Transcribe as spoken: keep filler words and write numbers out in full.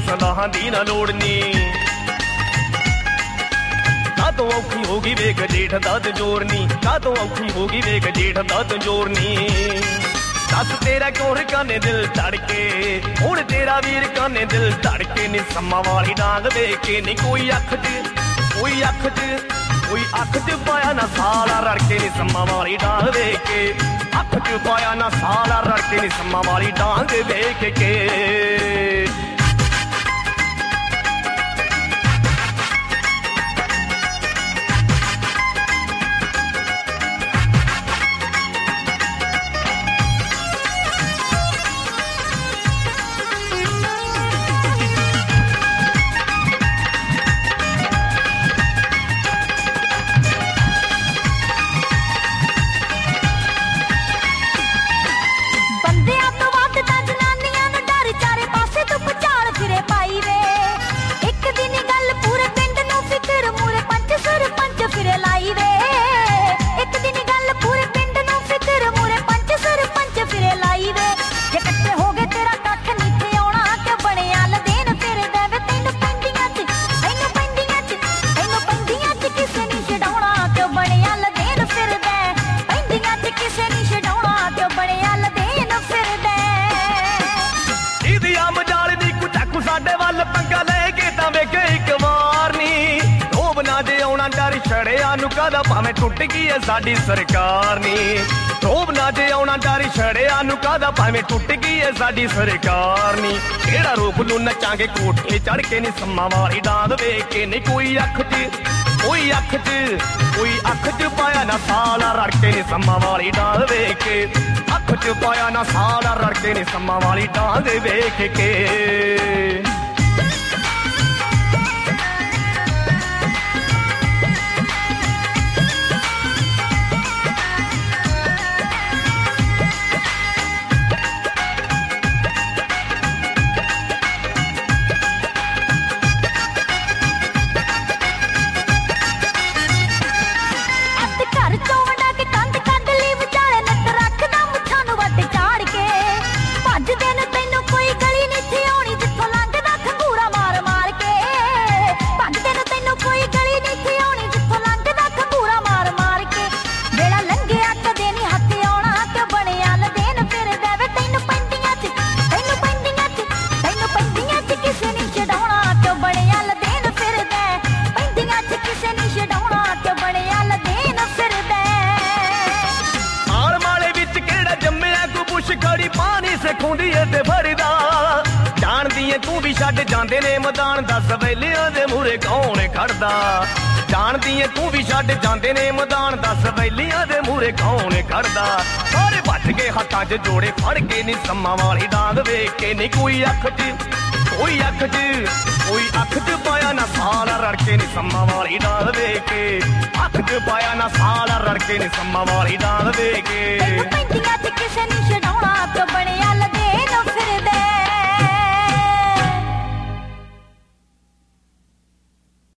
ਸਲਾਹਾਂ ਦੀ ਨਾ ਲੋੜ ਨੀ ਕਾਦੋਂ ਔਖੀ ਹੋ ਗਈ ਵੇਖ ਜੇਠ ਦਾ ਜੋਰ ਨੀ ਕਾਦੋਂ ਔਖੀ ਹੋ ਗਈ ਵੇਖ ਜੇਠ ਦਾ ਜੋਰ ਨੀ ਦੱਸ ਤੇਰਾ ਕਿਉਂ ਰਕਾਨੇ ਦਿਲ ਧੜਕੇ ਹੁਣ ਤੇਰਾ ਵੀਰ ਕਾਨੇ ਦਿਲ ਧੜਕੇ ਨੀ ਸੰਮਾਂ ਵਾਲੀ ਡਾਂਗ ਵੇਖ ਕੇ ਨੀ ਕੋਈ ਅੱਖ 'ਚ ਕੋਈ ਅੱਖ 'ਚ ਕੋਈ ਅੱਖ 'ਚ ਪਾਇਆ ਨਾ ਸਾਲਾ ਰੜਕੇ ਨੀ ਸੰਮਾਂ ਵਾਲੀ ਡਾਂਗ ਵੇਖ ਕੇ ਅੱਖ 'ਚ ਪਾਇਆ ਨਾ ਸਾਲਾ ਰੜਕੇ ਨੀ ਸੰਮਾਂ ਵਾਲੀ ਡਾਂਗ ਵੇਖ ਕੇ ਕਾਹਦਾ ਭਾਵੇਂ ਟੁੱਟ ਗਈ ਐ ਸਾਡੀ ਸਰਕਾਰ ਨੀ ਰੋਬ ਨਾ ਜੇ ਆਉਣਾ ਡਰ ਛੜਿਆ ਨੂੰ ਕਾਹਦਾ ਭਾਵੇਂ ਟੁੱਟ ਗਈ ਐ ਸਾਡੀ ਸਰਕਾਰ ਨੀ ਕਿਹੜਾ ਰੂਪ ਨੂੰ ਨੱਚਾਂਗੇ ਕੋਠੇ ਚੜ ਕੇ ਨੀ ਸੰਮਾਂ ਵਾਲੀ ਡਾਂਗ ਵੇਖ ਕੇ ਨੀ ਕੋਈ ਅੱਖ 'ਚ ਕੋਈ ਅੱਖ 'ਚ ਕੋਈ ਅੱਖ 'ਚ ਪਾਇਆ ਨਾ ਸਾਲਾ ਰੜ ਕੇ ਨੀ ਸੰਮਾਂ ਵਾਲੀ ਡਾਂਗ ਵੇਖ ਕੇ ਅੱਖ 'ਚ ਪਾਇਆ ਨਾ ਸਾਲਾ ਰੜ ਕੇ ਨੀ ਸੰਮਾਂ ਵਾਲੀ ਡਾਂਗ ਵੇਖ ਕੇ ਛੱਡ ਜਾਂਦੇ ਨੇ ਮੈਦਾਨ ਦਸ ਵੇਲਿਆਂ ਦੇ ਮੂਹਰੇ ਕੌਣ ਖੜਦਾ ਜਾਣਦੀ ਏ ਤੂੰ ਵੀ ਛੱਡ ਜਾਂਦੇ ਨੇ ਮੈਦਾਨ ਦਸ ਵੇਲਿਆਂ ਦੇ ਮੂਹਰੇ ਕੌਣ ਖੜਦਾ ਸਾਰੇ ਭੱਜ ਕੇ ਹੱਥਾਂ 'ਚ ਜੋੜੇ ਫੜ ਕੇ ਨੀ ਸੰਮਾਂ ਵਾਲੀ ਡਾਂਗ ਵੇਖ ਕੇ ਨੀ ਕੋਈ ਅੱਖ 'ਚ ਕੋਈ ਅੱਖ 'ਚ ਕੋਈ ਅੱਖ 'ਚ ਪਾਇਆ ਨਾ ਸਾਲਾ ਰੜ ਕੇ ਨੀ ਸੰਮਾਂ ਵਾਲੀ ਡਾਂਗ ਵੇਖ ਕੇ ਅੱਖ 'ਚ ਪਾਇਆ ਨਾ ਸਾਲਾ ਰੜ ਕੇ ਨੀ ਸੰਮਾਂ ਵਾਲੀ ਡਾਂਗ ਵੇਖ ਕੇ